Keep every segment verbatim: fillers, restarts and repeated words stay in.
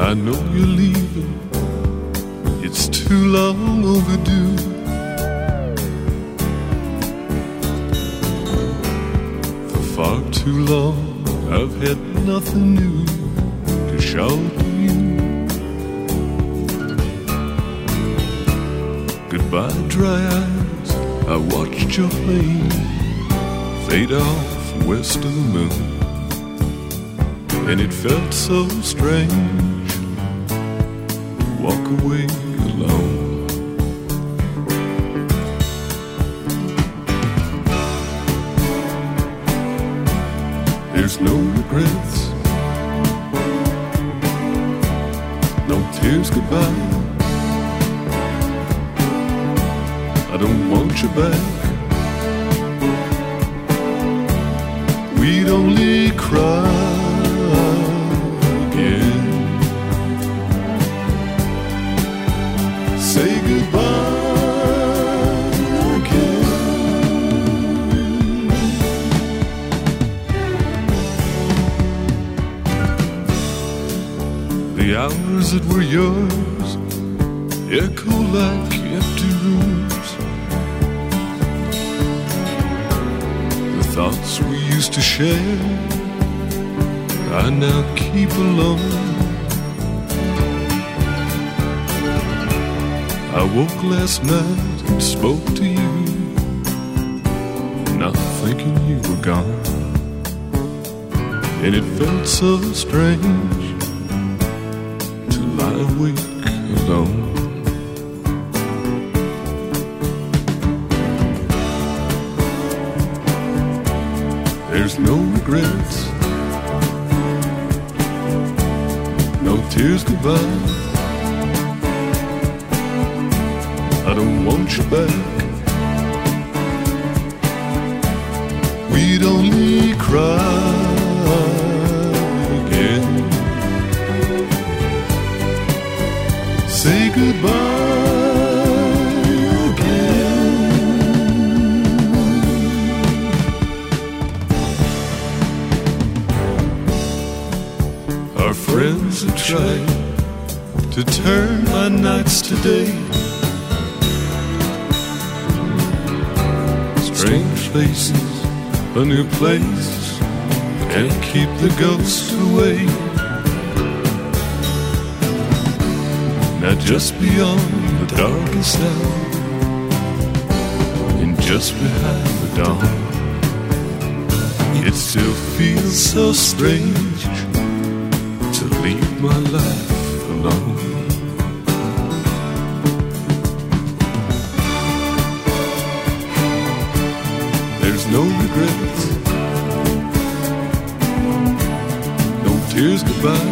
I know you're leaving, it's too long overdue. For far too long I've had nothing new to show to you. Goodbye, dry eyes, I watched your plane fade off west of the moon, and it felt so strange to walk away alone. There's no regrets, no tears goodbye. I don't want you back. We'd only cry again. Say goodbye again. The hours that were yours echo like empty rooms. The thoughts we used to share I now keep alone. I woke last night and spoke to you, not thinking you were gone, and it felt so strange to lie awake alone. There's no regrets, no tears goodbye. I don't want you back. We'd only cry again. Say goodbye again. Our friends have tried to turn my nights to day. Strange faces, a new place, can't keep the ghosts away. Now just beyond the darkest hour, and just behind the dawn, it still feels so strange to leave my life alone. There's no regrets, no tears goodbye.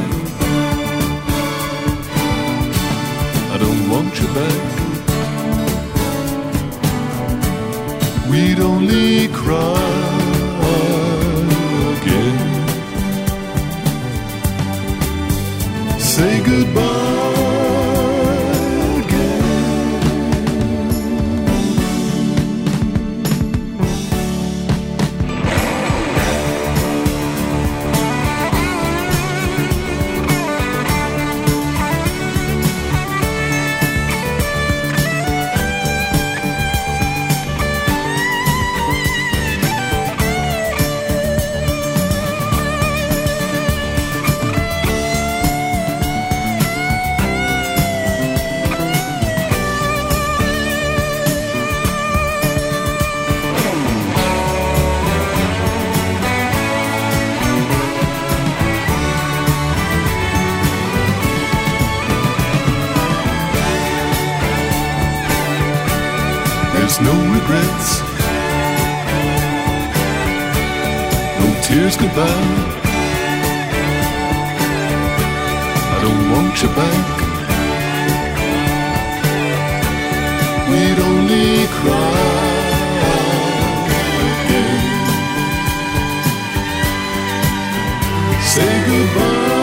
I don't want you back. We'd only cry again. Say goodbye. There's no regrets, no tears goodbye. I don't want you back. We'd only cry again. Say goodbye.